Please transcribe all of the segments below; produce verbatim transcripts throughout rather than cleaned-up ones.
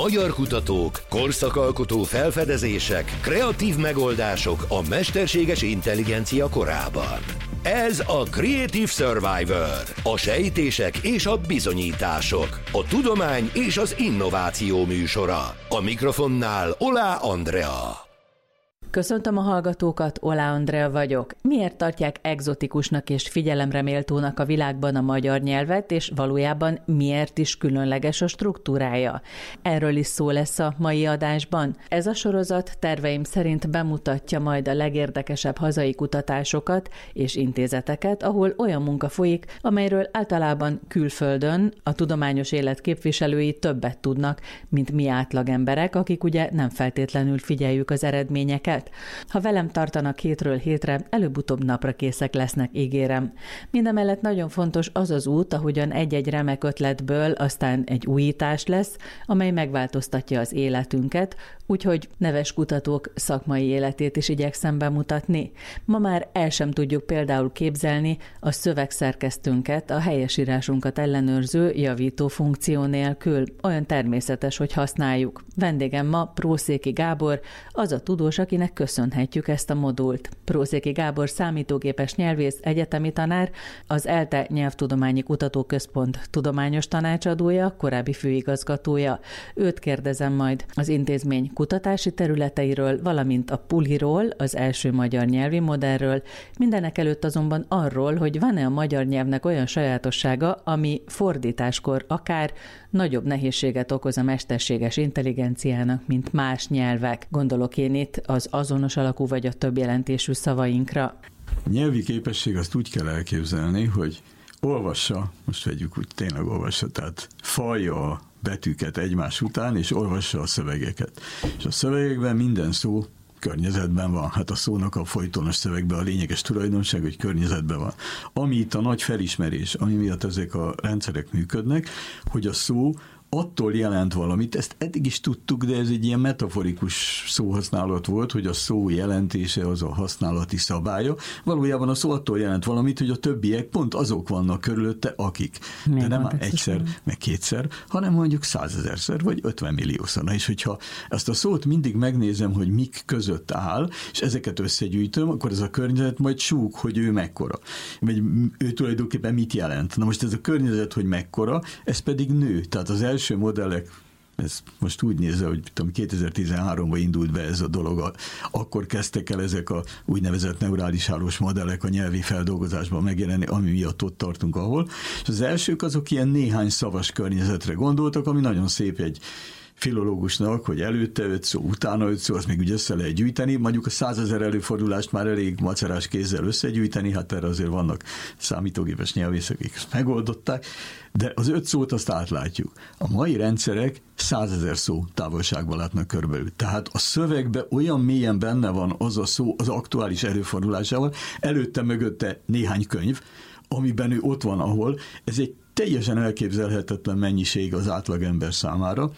Magyar kutatók, korszakalkotó felfedezések, kreatív megoldások a mesterséges intelligencia korában. Ez a Creative Survivor, a sejtések és a bizonyítások, a tudomány és az innováció műsora. A mikrofonnál Olá Andrea. Köszöntöm a hallgatókat, Olá Andrea vagyok. Miért tartják egzotikusnak és figyelemre méltónak a világban a magyar nyelvet, és valójában miért is különleges a struktúrája? Erről is szó lesz a mai adásban. Ez a sorozat terveim szerint bemutatja majd a legérdekesebb hazai kutatásokat és intézeteket, ahol olyan munka folyik, amelyről általában külföldön a tudományos élet képviselői többet tudnak, mint mi átlagemberek, akik ugye nem feltétlenül figyeljük az eredményeket. Ha velem tartanak hétről hétre, előbb-utóbb napra készek lesznek, ígérem. Mindemellett nagyon fontos az az út, ahogyan egy-egy remek ötletből aztán egy újítás lesz, amely megváltoztatja az életünket, úgyhogy neves kutatók szakmai életét is igyekszem bemutatni. Ma már el sem tudjuk például képzelni a szövegszerkesztőnket, a helyesírásunkat ellenőrző javító funkció nélkül. Olyan természetes, hogy használjuk. Vendégem ma Prószéki Gábor, az a tudós, akinek köszönhetjük ezt a modult. Prószéki Gábor számítógépes nyelvész, egyetemi tanár, az ELTE Nyelvtudományi Kutatóközpont tudományos tanácsadója, korábbi főigazgatója. Őt kérdezem majd az intézmény kutatási területeiről, valamint a puliról, az első magyar nyelvi modellről, mindenek előtt azonban arról, hogy van-e a magyar nyelvnek olyan sajátossága, ami fordításkor akár nagyobb nehézséget okoz a mesterséges intelligenciának, mint más nyelvek. Gondolok én itt az azonos alakú vagy a több jelentésű szavainkra. A nyelvi képesség azt úgy kell elképzelni, hogy olvassa, most vegyük úgy, tényleg olvassa, tehát falja a betűket egymás után, és olvassa a szövegeket. És a szövegekben minden szó környezetben van. Hát a szónak a folytonos szövegben a lényeges tulajdonság, hogy környezetben van. Ami itt a nagy felismerés, ami miatt ezek a rendszerek működnek, hogy a szó attól jelent valamit, ezt eddig is tudtuk, de ez egy ilyen metaforikus szóhasználat volt, hogy a szó jelentése az a használati szabálya. Valójában a szó attól jelent valamit, hogy a többiek pont azok vannak körülötte, akik. Még de nem már egyszer, meg kétszer, hanem mondjuk százezerszer, vagy ötvenmilliószor. Na és hogyha ezt a szót mindig megnézem, hogy mik között áll, és ezeket összegyűjtöm, akkor ez a környezet majd súg, hogy ő mekkora. Vagy ő tulajdonképpen mit jelent. Na most ez a környezet, hogy mekkora, ez pedig nő. Tehát az első első modellek, ez most úgy nézve, hogy tudom, kétezer-tizenháromban indult be ez a dolog, akkor kezdtek el ezek a úgynevezett neurális hálós modellek a nyelvi feldolgozásban megjelenni, ami miatt ott tartunk ahol. És az elsők azok ilyen néhány szavas környezetre gondoltak, ami nagyon szép egy filológusnak, hogy előtte öt szó, utána öt szó, azt még úgy össze lehet gyűjteni, mondjuk a százezer előfordulást már elég macerás kézzel összegyűjteni, hát erre azért vannak számítógépes nyelvészek, akik ezt megoldották, de az öt szót azt átlátjuk. A mai rendszerek százezer szó távolságban látnak körülbelül. Tehát a szövegben olyan mélyen benne van az a szó az aktuális előfordulásával, előtte mögötte néhány könyv, amiben ő ott van, ahol ez egy teljesen elképzelhetetlen mennyiség az átlagember számára,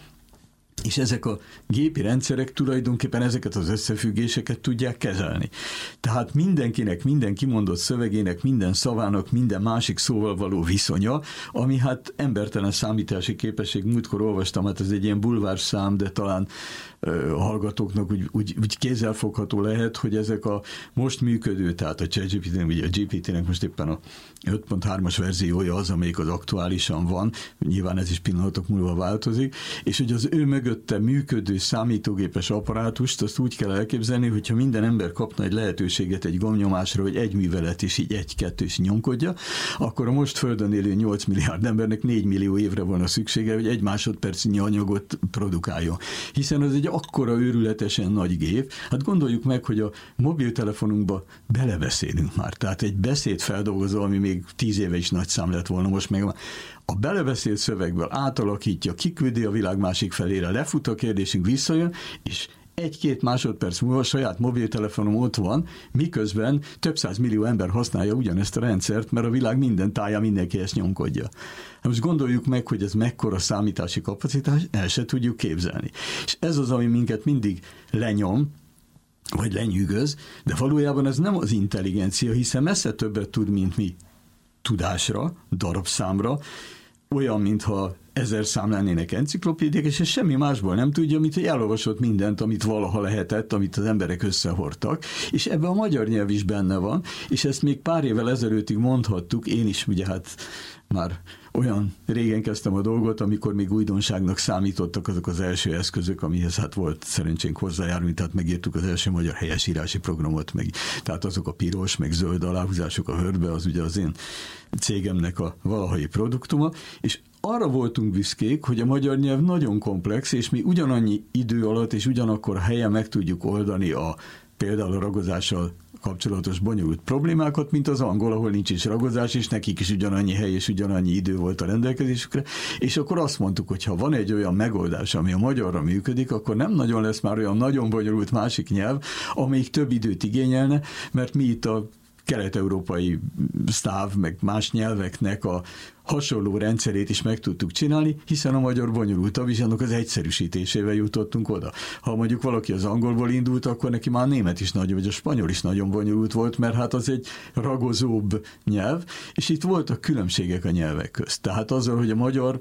és ezek a gépi rendszerek tulajdonképpen ezeket az összefüggéseket tudják kezelni. Tehát mindenkinek, minden kimondott szövegének, minden szavának, minden másik szóval való viszonya, ami hát embertelen számítási képesség, múltkor olvastam, hát ez egy ilyen bulvárszám, de talán a hallgatóknak úgy, úgy, úgy kézzelfogható lehet, hogy ezek a most működő, tehát a ChatGPT-nek, vagy a gé pé té-nek most éppen a öt pont hármas verziója az, amelyik az aktuálisan van, nyilván ez is pillanatok múlva változik, és hogy az ő mögötte működő számítógépes apparátust, azt úgy kell elképzelni, hogyha minden ember kapna egy lehetőséget egy gombnyomásra, hogy egy művelet is így egy-kettő is nyomkodja, akkor a most Földön élő nyolc milliárd embernek négy millió évre van a szüksége, hogy egy másodpercnyi anyagot produkáljon. Hiszen az egy akkora őrületesen nagy gép, hát gondoljuk meg, hogy a mobiltelefonunkba belebeszélünk már, tehát egy beszédfeldolgozó, ami még tíz éve is nagy szám lett volna, most meg a belebeszélt szövegből átalakítja, kiküldi a világ másik felére, lefut a kérdésünk, visszajön, és egy-két másodperc múlva a saját mobiltelefonom ott van, miközben több száz millió ember használja ugyanezt a rendszert, mert a világ minden táján mindenki ezt nyomkodja. Most gondoljuk meg, hogy ez mekkora számítási kapacitás, el se tudjuk képzelni. És ez az, ami minket mindig lenyom, vagy lenyűgöz, de valójában ez nem az intelligencia, hiszen messze többet tud, mint mi. Tudásra, darabszámra, olyan, mintha ezer szám lennének enciklopédiák, és ez semmi másból nem tudja, mint hogy elolvasott mindent, amit valaha lehetett, amit az emberek összehordtak, és ebben a magyar nyelv is benne van, és ezt még pár évvel ezelőttig mondhattuk, én is ugye hát már olyan régen kezdtem a dolgot, amikor még újdonságnak számítottak azok az első eszközök, amihez hát volt szerencsénk hozzájárulni, tehát megírtuk az első magyar helyesírási programot, meg, tehát azok a piros, meg zöld aláhúzások a Wordbe, az ugye az én cégemnek a valahai produktuma, és arra voltunk büszkék, hogy a magyar nyelv nagyon komplex, és mi ugyanannyi idő alatt és ugyanakkor helyen meg tudjuk oldani a például a ragozással kapcsolatos bonyolult problémákat, mint az angol, ahol nincs is ragozás, és nekik is ugyanannyi hely és ugyanannyi idő volt a rendelkezésükre, és akkor azt mondtuk, hogy ha van egy olyan megoldás, ami a magyarra működik, akkor nem nagyon lesz már olyan nagyon bonyolult másik nyelv, amelyik több időt igényelne, mert mi itt a kelet-európai szláv, meg más nyelveknek a hasonló rendszerét is meg tudtuk csinálni, hiszen a magyar bonyolultabb, és annak az egyszerűsítésével jutottunk oda. Ha mondjuk valaki az angolból indult, akkor neki már a német is nagyon, vagy a spanyol is nagyon bonyolult volt, mert hát az egy ragozóbb nyelv, és itt voltak különbségek a nyelvek közt. Tehát azzal, hogy a magyar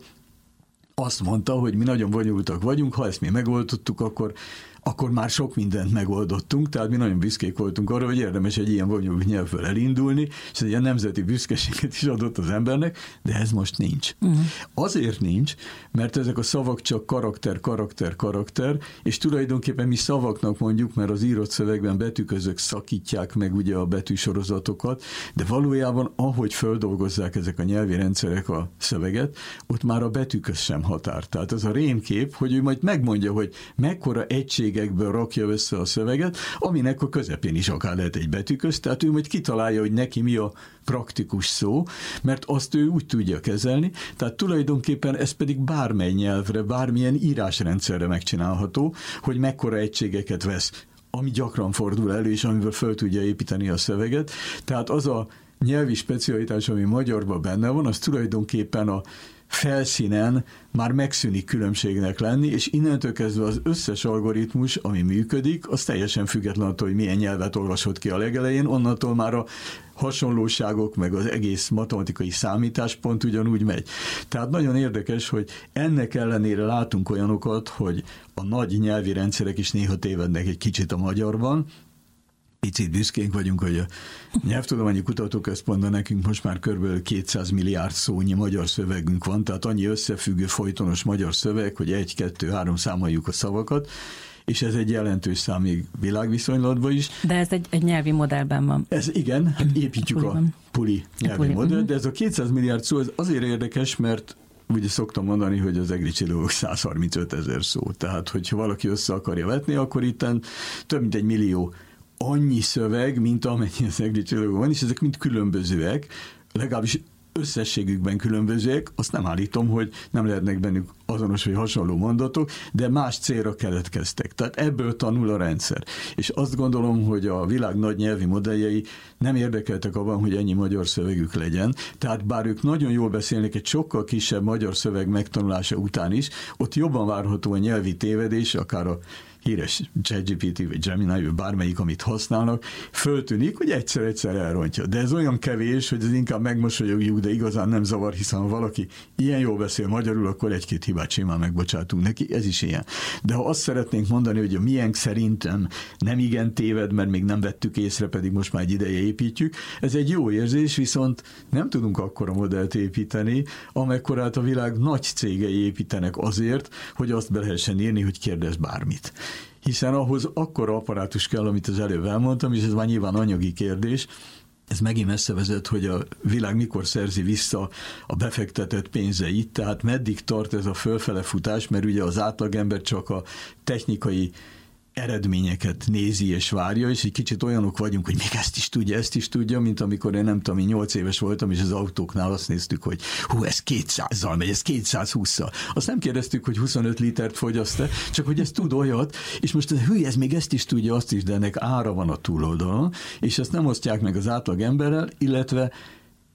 azt mondta, hogy mi nagyon bonyolultak vagyunk, ha ezt mi megoldottuk, akkor akkor már sok mindent megoldottunk, tehát mi nagyon büszkék voltunk arra, hogy érdemes egy ilyen bonyolult nyelvből elindulni, és egy ilyen nemzeti büszkeséget is adott az embernek, de ez most nincs. Uh-huh. Azért nincs, mert ezek a szavak csak karakter, karakter, karakter, és tulajdonképpen mi szavaknak mondjuk, mert az írott szövegben betűközök szakítják meg ugye a betűsorozatokat, de valójában ahogy földolgozzák ezek a nyelvi rendszerek a szöveget, ott már a betűköz sem határ. Tehát ez a rémkép, hogy ő majd megmondja, hogy mekkora egység rakja össze a szöveget, aminek a közepén is akár lehet egy betűköz, tehát ő majd kitalálja, hogy neki mi a praktikus szó, mert azt ő úgy tudja kezelni, tehát tulajdonképpen ez pedig bármely nyelvre, bármilyen írásrendszerre megcsinálható, hogy mekkora egységeket vesz, ami gyakran fordul elő, és amiből föl tudja építeni a szöveget. Tehát az a nyelvi specialitás, ami magyarban benne van, az tulajdonképpen a felszínen már megszűnik különbségnek lenni, és innentől kezdve az összes algoritmus, ami működik, az teljesen független attól, hogy milyen nyelvet olvasott ki a legelején, onnantól már a hasonlóságok, meg az egész matematikai számításpont ugyanúgy megy. Tehát nagyon érdekes, hogy ennek ellenére látunk olyanokat, hogy a nagy nyelvi rendszerek is néha tévednek egy kicsit a magyarban. Picit büszkénk vagyunk, hogy a Nyelvtudományi Kutatóközpontban nekünk most már kb. kétszáz milliárd szónyi magyar szövegünk van, tehát annyi összefüggő, folytonos magyar szöveg, hogy egy, kettő, három számoljuk a szavakat, és ez egy jelentős szám még világviszonylatban is. De ez egy, egy nyelvi modellben van. Ez igen, hát építjük a puli nyelvi a puli. modellt, de ez a kétszáz milliárd szó ez azért érdekes, mert ugye szoktam mondani, hogy az egri csillagok száz harmincöt ezer szó. Tehát, hogyha valaki össze akarja vetni, akkor itten több mint egy millió annyi szöveg, mint amennyi az egri csillagokban van, és ezek mind különbözőek, legalábbis összességükben különbözőek, azt nem állítom, hogy nem lehetnek bennük azonos vagy hasonló mondatok, de más célra keletkeztek. Tehát ebből tanul a rendszer. És azt gondolom, hogy a világ nagy nyelvi modelljei nem érdekeltek abban, hogy ennyi magyar szövegük legyen. Tehát bár ők nagyon jól beszélnek egy sokkal kisebb magyar szöveg megtanulása után is, ott jobban várható a nyelvi tévedés, akár a híres ChatGPT vagy Gemini, vagy bármelyik, amit használnak, föltűnik, hogy egyszer-egyszer elrontja. De ez olyan kevés, hogy ez inkább megmosolyogjuk, de igazán nem zavar, hiszen ha valaki ilyen jól beszél magyarul, akkor egy-két hibát simán megbocsátunk neki, ez is ilyen. De ha azt szeretnénk mondani, hogy a miénk szerintem nem igen téved, mert még nem vettük észre, pedig most már egy ideje építjük, ez egy jó érzés, viszont nem tudunk akkora modellt építeni, amekkorát a világ nagy cégei építenek azért, hogy azt be lehessen írni, hogy kérdezz bármit. Hiszen ahhoz akkora apparátus kell, amit az előbb elmondtam, és ez már nyilván anyagi kérdés, ez megint messze vezet, hogy a világ mikor szerzi vissza a befektetett pénzeit, tehát meddig tart ez a fölfele futás, mert ugye az átlagember csak a technikai eredményeket nézi és várja, és egy kicsit olyanok vagyunk, hogy még ezt is tudja, ezt is tudja, mint amikor én nem tudom, én nyolc éves voltam, és az autóknál azt néztük, hogy hú, ez kétszázzal megy, ez kétszázhússzal. Azt nem kérdeztük, hogy huszonöt litert fogyaszt-e, csak hogy ez tud olyat, és most hű, ez még ezt is tudja, azt is, de ennek ára van a túloldalon, és ezt nem osztják meg az átlag emberrel, illetve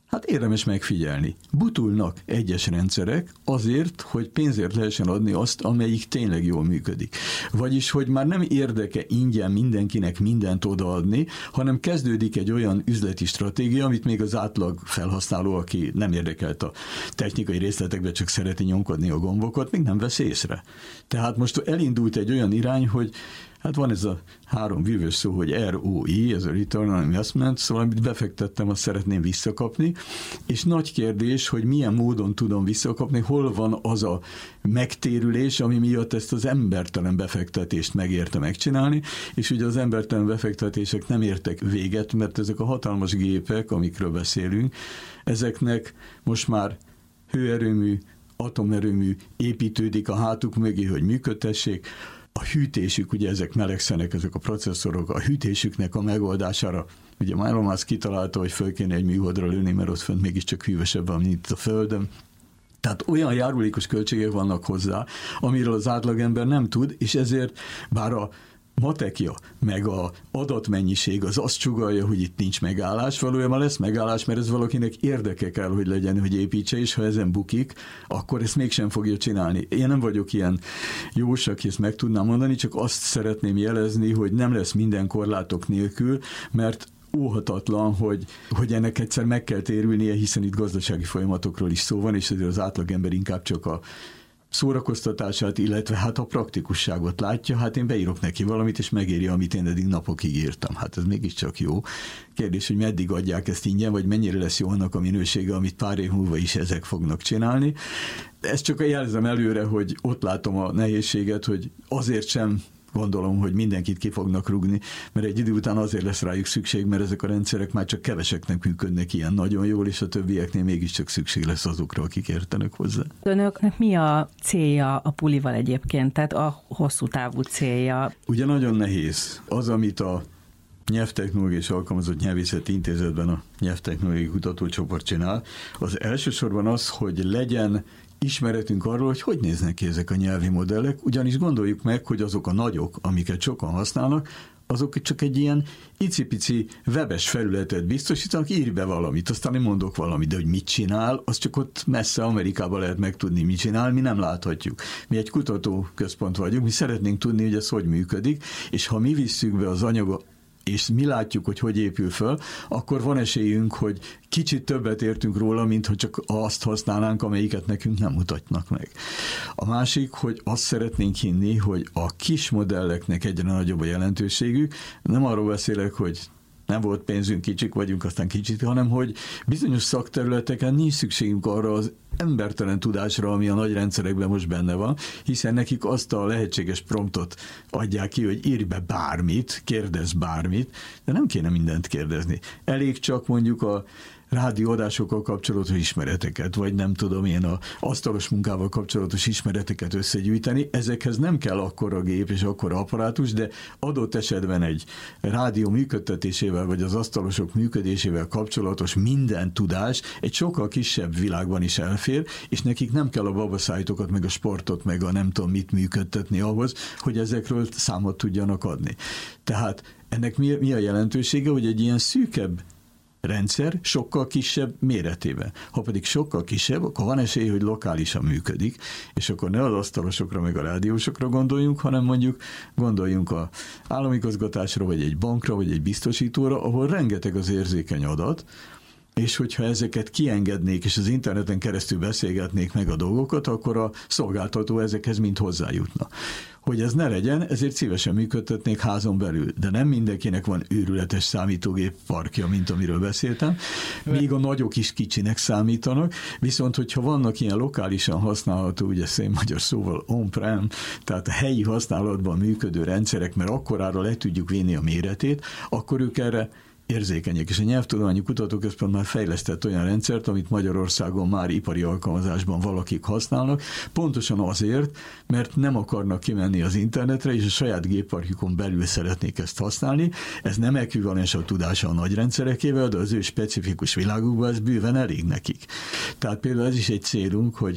Hát érdemes megfigyelni. Butulnak egyes rendszerek azért, hogy pénzért lehessen adni azt, amelyik tényleg jól működik. Vagyis, hogy már nem érdeke ingyen mindenkinek mindent odaadni, hanem kezdődik egy olyan üzleti stratégia, amit még az átlag felhasználó, aki nem érdekelt a technikai részletekbe, csak szereti nyomkodni a gombokat, még nem vesz észre. Tehát most elindult egy olyan irány, hogy hát van ez a három vívős szó, hogy er o i, ez a Return on Investment, szóval amit befektettem, azt szeretném visszakapni, és nagy kérdés, hogy milyen módon tudom visszakapni, hol van az a megtérülés, ami miatt ezt az embertelen befektetést megérte megcsinálni, és ugye az embertelen befektetések nem értek véget, mert ezek a hatalmas gépek, amikről beszélünk, ezeknek most már hőerőmű, atomerőmű építődik a hátuk mögé, hogy működtessék. A hűtésük, ugye ezek melegszenek, ezek a processzorok, a hűtésüknek a megoldására, ugye Elon Musk kitalálta, hogy föl kéne egy műholdra lőni, mert ott fönt mégiscsak hűvösebb van, mint a Földön. Tehát olyan járulékos költségek vannak hozzá, amiről az átlagember nem tud, és ezért bár a matekja, meg a adatmennyiség az azt sugallja, hogy itt nincs megállás, valójában lesz megállás, mert ez valakinek érdeke kell, hogy legyen, hogy építse, és ha ezen bukik, akkor ezt mégsem fogja csinálni. Én nem vagyok ilyen jós, aki ezt meg tudnám mondani, csak azt szeretném jelezni, hogy nem lesz minden korlátok nélkül, mert óhatatlan, hogy, hogy ennek egyszer meg kell térülnie, hiszen itt gazdasági folyamatokról is szó van, és ezért az átlagember inkább csak a szórakoztatását, illetve hát a praktikusságot látja, hát én beírok neki valamit, és megéri, amit én eddig napokig írtam. Hát ez mégiscsak jó. Kérdés, hogy meddig adják ezt ingyen, vagy mennyire lesz jó annak a minősége, amit pár év múlva is ezek fognak csinálni. Ezt csak jelzem előre, hogy ott látom a nehézséget, hogy azért sem gondolom, hogy mindenkit ki fognak rúgni, mert egy idő után azért lesz rájuk szükség, mert ezek a rendszerek már csak keveseknek működnek ilyen nagyon jól, és a többieknél mégiscsak szükség lesz azokra, akik értenek hozzá. Önöknek mi a célja a pulival egyébként, tehát a hosszú távú célja? Ugye nagyon nehéz. Az, amit a Nyelvtechnológiai és Alkalmazott Nyelvészeti Intézetben a Nyelvtechnológiai Kutatócsoport csinál, az elsősorban az, hogy legyen ismeretünk arról, hogy hogy néznek ki ezek a nyelvi modellek, ugyanis gondoljuk meg, hogy azok a nagyok, amiket sokan használnak, azok csak egy ilyen icipici webes felületet biztosítanak, írj be valamit, aztán én mondok valamit, de hogy mit csinál, az csak ott messze Amerikában lehet megtudni, mit csinál, mi nem láthatjuk. Mi egy kutatóközpont vagyunk, mi szeretnénk tudni, hogy ez hogy működik, és ha mi visszük be az anyagot, és mi látjuk, hogy hogy épül föl, akkor van esélyünk, hogy kicsit többet értünk róla, mint ha csak azt használnánk, amelyiket nekünk nem mutatnak meg. A másik, hogy azt szeretnénk hinni, hogy a kis modelleknek egyre nagyobb a jelentőségük. Nem arról beszélek, hogy nem volt pénzünk, kicsik vagyunk, aztán kicsit, hanem hogy bizonyos szakterületeken nincs szükségünk arra az embertelen tudásra, ami a nagy rendszerekben most benne van, hiszen nekik azt a lehetséges promptot adják ki, hogy írj be bármit, kérdezz bármit, de nem kéne mindent kérdezni. Elég csak mondjuk a rádióadásokkal kapcsolatos ismereteket, vagy nem tudom én a asztalos munkával kapcsolatos ismereteket összegyűjteni. Ezekhez nem kell akkora gép és akkora apparátus, de adott esetben egy rádió működtetésével, vagy az asztalosok működésével kapcsolatos minden tudás egy sokkal kisebb világban is elfér, és nekik nem kell a babaszájtokat, meg a sportot, meg a nem tudom mit működtetni ahhoz, hogy ezekről számot tudjanak adni. Tehát ennek mi, mi a jelentősége, hogy egy ilyen szűkebb rendszer sokkal kisebb méretében. Ha pedig sokkal kisebb, akkor van esély, hogy lokálisan működik, és akkor ne az asztalosokra meg a rádiósokra gondoljunk, hanem mondjuk gondoljunk a államigazgatásra, vagy egy bankra, vagy egy biztosítóra, ahol rengeteg az érzékeny adat, és hogyha ezeket kiengednék, és az interneten keresztül beszélgetnék meg a dolgokat, akkor a szolgáltató ezekhez mind hozzájutna. Hogy ez ne legyen, ezért szívesen működtetnék házon belül, de nem mindenkinek van őrületes számítógép parkja, mint amiről beszéltem, még a nagyok is kicsinek számítanak, viszont hogyha vannak ilyen lokálisan használható, ugye szép magyar szóval on-prem, tehát a helyi használatban működő rendszerek, mert akkorára le tudjuk vinni a méretét, akkor ők erre érzékenyek. És a Nyelvtudományi Kutatóközpont már fejlesztett olyan rendszert, amit Magyarországon már ipari alkalmazásban valakik használnak, pontosan azért, mert nem akarnak kimenni az internetre, és a saját gépparkjukon belül szeretnék ezt használni. Ez nem ekvivalens a tudása a nagy rendszerekével, de az ő specifikus világukban ez bőven elég nekik. Tehát például ez is egy célunk, hogy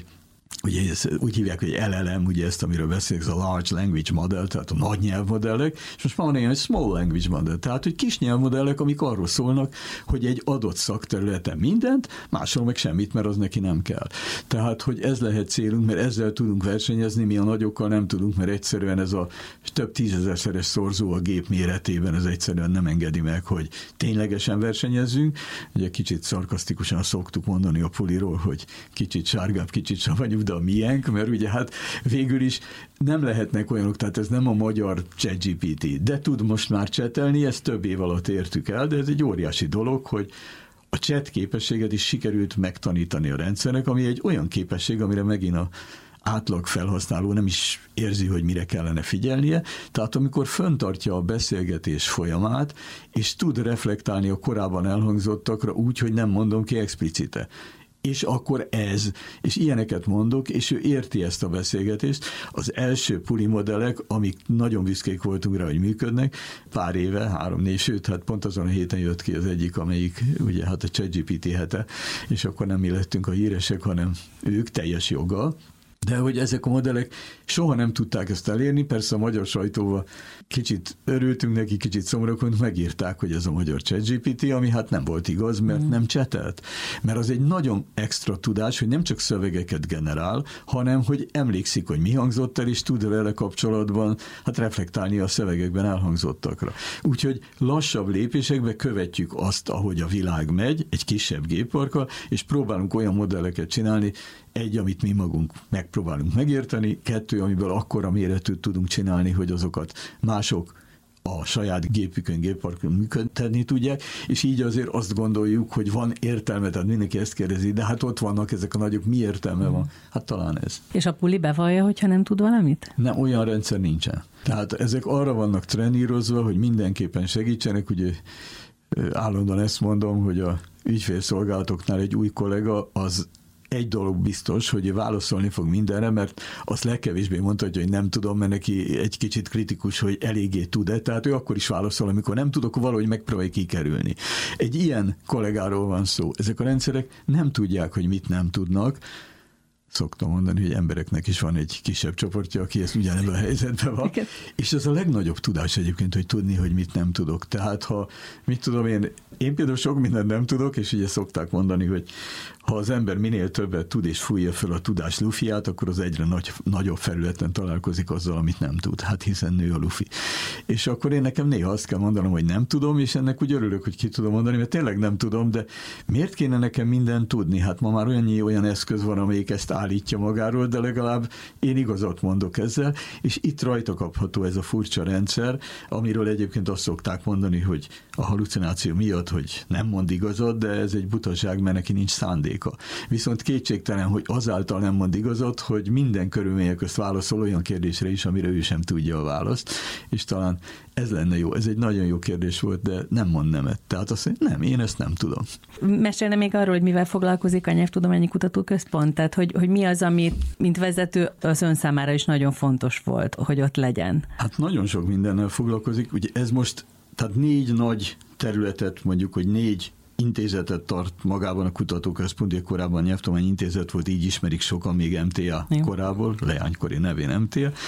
ugye ez, úgy hívják, hogy el el em, ugye ezt, amiről beszélek, ez a Large Language Model, tehát a nagy nyelvmodellek, és most már van ilyen, hogy Small Language Model, tehát hogy kis nyelvmodellek, amik arról szólnak, hogy egy adott szakterületen mindent, máshol meg semmit, mert az neki nem kell. Tehát, hogy ez lehet célunk, mert ezzel tudunk versenyezni, mi a nagyokkal nem tudunk, mert egyszerűen ez a több tízezerszeres szorzó a gép méretében, ez egyszerűen nem engedi meg, hogy ténylegesen versenyezzünk. Ugye kicsit szarkasztikusan szoktuk mondani a puliról, hogy kicsit sárgább, kicsit savanyúbb, de a miénk, mert ugye hát végül is nem lehetnek olyanok, tehát ez nem a magyar ChatGPT, de tud most már csetelni, ezt több év alatt értük el, de ez egy óriási dolog, hogy a chat képességet is sikerült megtanítani a rendszernek, ami egy olyan képesség, amire megint a átlag felhasználó nem is érzi, hogy mire kellene figyelnie. Tehát amikor föntartja a beszélgetés folyamát, és tud reflektálni a korábban elhangzottakra úgy, hogy nem mondom ki explicite. És akkor ez, és ilyeneket mondok, és ő érti ezt a beszélgetést. Az első puli modellek, amik nagyon büszkék voltunk rá, hogy működnek, pár éve, három-négy, sőt, hát pont azon a héten jött ki az egyik, amelyik ugye hát a ChatGPT hete, és akkor nem mi lettünk a híresek, hanem ők teljes joggal. De hogy ezek a modellek soha nem tudták ezt elérni, persze a magyar sajtóval kicsit örültünk neki, kicsit szomorúan megírták, hogy ez a magyar ChatGPT, ami hát nem volt igaz, mert mm. nem csetelt. Mert az egy nagyon extra tudás, hogy nem csak szövegeket generál, hanem hogy emlékszik, hogy mi hangzott el, és tud vele kapcsolatban hát reflektálni a szövegekben elhangzottakra. Úgyhogy lassabb lépésekbe követjük azt, ahogy a világ megy, egy kisebb gépparkkal, és próbálunk olyan modelleket csinálni, egy, amit mi magunk megpróbálunk megérteni, kettő, amiből akkora méretűt tudunk csinálni, hogy azokat mások a saját gépükön, gépparkon működtetni tudják, és így azért azt gondoljuk, hogy van értelme, tehát mindenki ezt kérdezi, de hát ott vannak ezek a nagyok, mi értelme van? Hát talán ez. És a puli bevallja, hogyha nem tud valamit? Nem, olyan rendszer nincsen. Tehát ezek arra vannak trenírozva, hogy mindenképpen segítsenek, ugye állandóan ezt mondom, hogy a ügyfélszolgálatoknál egy új kollega az egy dolog biztos, hogy válaszolni fog mindenre, mert azt legkevésbé mondhatja, hogy nem tudom, mert neki egy kicsit kritikus, hogy eléggé tud-e, tehát ő akkor is válaszol, amikor nem tud, akkor valahogy megpróbálj kikerülni. Egy ilyen kollégáról van szó. Ezek a rendszerek nem tudják, hogy mit nem tudnak. Szoktam mondani, hogy embereknek is van egy kisebb csoportja, aki ezt ugyanebben a helyzetben van. Igen. És ez a legnagyobb tudás egyébként, hogy tudni, hogy mit nem tudok. Tehát ha, mit tudom én, én például sok mindent nem tudok, és ugye szokták mondani, hogy ha az ember minél többet tud és fújja fel a tudás lufiát, akkor az egyre nagy, nagyobb felületen találkozik azzal, amit nem tud. Hát hiszen nő a lufi. És akkor én nekem néha azt kell mondanom, hogy nem tudom, és ennek úgy örülök, hogy ki tudom mondani, mert tényleg nem tudom, de miért kéne nekem mindent tudni? Hát ma már olyan, olyan eszköz van, amelyik ezt állítja magáról, de legalább én igazat mondok ezzel, és itt rajta kapható ez a furcsa rendszer, amiről egyébként azt szokták mondani, hogy a halucináció miatt, hogy nem mond igazat, de ez egy butaság, mert neki nincs szándéka. Viszont kétségtelen, hogy azáltal nem mond igazat, hogy minden körülmények közt válaszol olyan kérdésre is, amire ő sem tudja a választ, és talán ez lenne jó. Ez egy nagyon jó kérdés volt, de nem mond nemet. Tehát azt mondja, nem, én ezt nem tudom. Mesélne még arról, hogy mivel foglalkozik a Nyelvtudományi Kutatóközpont? Tehát, hogy, hogy mi az, ami, mint vezető, az ön számára is nagyon fontos volt, hogy ott legyen? Hát nagyon sok mindennel foglalkozik. Ugye ez most, tehát négy nagy területet, mondjuk, hogy négy intézetet tart magában a kutatóközpont, ugye korábban Nyelvtudományi Intézet volt, így ismerik sokan még em té á Jó. korából, leánykori nevén em té á,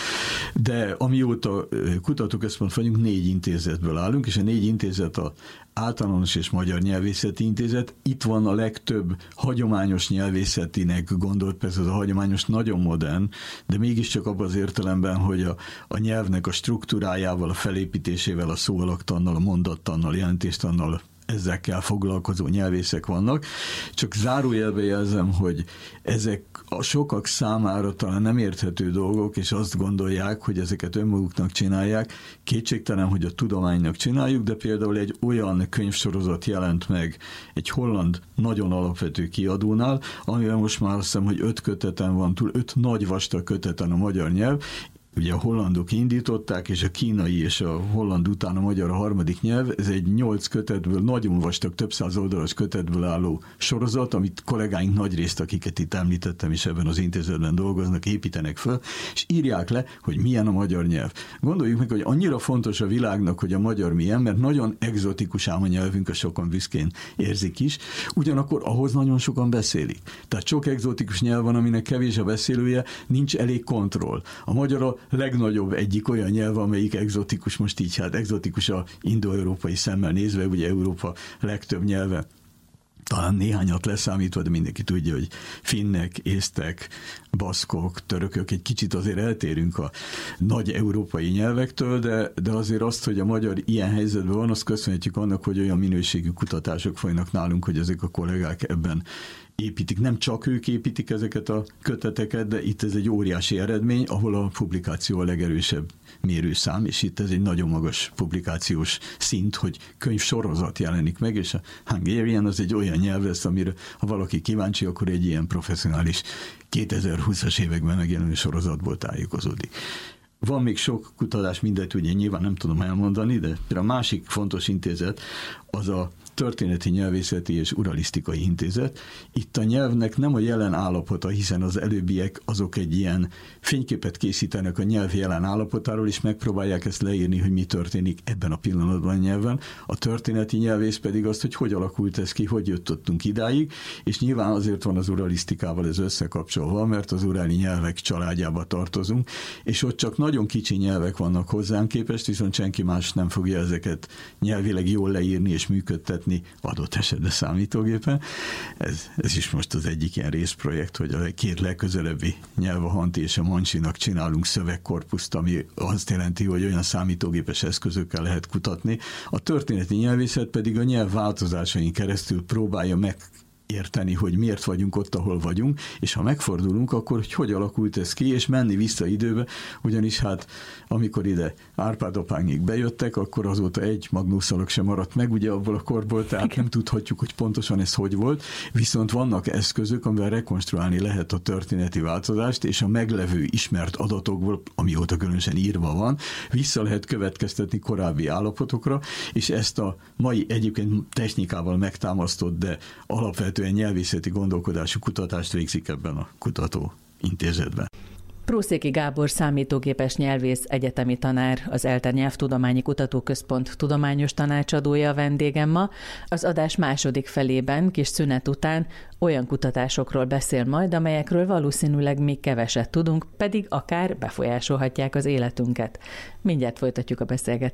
de amióta kutatóközpont vagyunk, négy intézetből állunk, és a négy intézet a Általános és Magyar Nyelvészeti Intézet. Itt van a legtöbb hagyományos nyelvészetinek gondolt, persze az a hagyományos nagyon modern, de mégiscsak abban az értelemben, hogy a, a nyelvnek a struktúrájával, a felépítésével, a szóalaktannal, a mondattannal, jelentéstannal, ezekkel foglalkozó nyelvészek vannak. Csak zárójelbe jelzem, hogy ezek a sokak számára talán nem érthető dolgok, és azt gondolják, hogy ezeket önmaguknak csinálják. Kétségtelen, hogy a tudománynak csináljuk, de például egy olyan könyvsorozat jelent meg egy holland nagyon alapvető kiadónál, amivel most már azt hiszem, hogy öt köteten van túl, öt nagy vastag köteten a magyar nyelv, ugye a hollandok indították, és a kínai és a holland után a magyar a harmadik nyelv. Ez egy nyolc kötetből, nagyon vastag, több száz oldalas kötetből álló sorozat, amit kollégáink nagyrészt, akiket itt említettem, és ebben az intézetben dolgoznak, építenek föl, és írják le, hogy milyen a magyar nyelv. Gondoljuk meg, hogy annyira fontos a világnak, hogy a magyar milyen, mert nagyon egzotikus ám a nyelvünk, a sokan büszkén érzik is, ugyanakkor ahhoz nagyon sokan beszélik. Tehát sok egzotikus nyelv van, aminek kevés a beszélője, nincs elég kontroll. A magyar a legnagyobb egyik olyan nyelv, amelyik egzotikus, most így hát egzotikus a indo-európai szemmel nézve, ugye Európa legtöbb nyelve. Talán néhányat leszámítva, de mindenki tudja, hogy finnek, észtek, baszkok, törökök, egy kicsit azért eltérünk a nagy európai nyelvektől, de, de azért azt, hogy a magyar ilyen helyzetben van, azt köszönhetjük annak, hogy olyan minőségű kutatások folynak nálunk, hogy ezek a kollégák ebben építik. Nem csak ők építik ezeket a köteteket, de itt ez egy óriási eredmény, ahol a publikáció a legerősebb mérőszám, és itt ez egy nagyon magas publikációs szint, hogy könyvsorozat jelenik meg, és a Hungarian az egy olyan nyelv lesz, amire ha valaki kíváncsi, akkor egy ilyen professzionális kétezer-húszas években megjelenő sorozatból tájékozódik. Van még sok kutatás, mindet ugye nyilván nem tudom elmondani, de a másik fontos intézet az a Történeti Nyelvészeti és Uralisztikai Intézet. Itt a nyelvnek nem a jelen állapota, hiszen az előbbiek azok egy ilyen fényképet készítenek a nyelv jelen állapotáról, és megpróbálják ezt leírni, hogy mi történik ebben a pillanatban a nyelven. A történeti nyelvész pedig azt, hogy hogy alakult ez ki, hogy jöttünk idáig, és nyilván azért van az uralisztikával ez összekapcsolva, mert az uráli nyelvek családjába tartozunk, és ott csak nagyon kicsi nyelvek vannak hozzánk képest, viszont senki más nem fogja ezeket nyelvileg jól leírni és működtetni adott esetben számítógépen. Ez, ez is most az egyik ilyen részprojekt, hogy a két legközelebbi nyelv, a Hanti és a Mancsinak csinálunk szövegkorpuszt, ami azt jelenti, hogy olyan számítógépes eszközökkel lehet kutatni. A történeti nyelvészet pedig a nyelv változásain keresztül próbálja meg érteni, hogy miért vagyunk ott, ahol vagyunk, és ha megfordulunk, akkor hogy, hogy alakult ez ki, és menni vissza időbe, ugyanis hát amikor ide Árpád apánkig bejöttek, akkor azóta egy magnószalag sem maradt meg, ugye abból a korból, tehát nem tudhatjuk, hogy pontosan ez hogy volt, viszont vannak eszközök, amivel rekonstruálni lehet a történeti változást, és a meglevő ismert adatokból, amióta különösen írva van, vissza lehet következtetni korábbi állapotokra, és ezt a mai egyébként technikával megtámasztott, de alapvetően nyelvészeti gondolkodású kutatást végzik ebben a kutatóintézetben. Prószéki Gábor számítógépes nyelvész, egyetemi tanár, az ELTE Nyelvtudományi Kutatóközpont tudományos tanácsadója a vendégem ma. Az adás második felében, kis szünet után olyan kutatásokról beszél majd, amelyekről valószínűleg még keveset tudunk, pedig akár befolyásolhatják az életünket. Mindjárt folytatjuk a beszélgetést.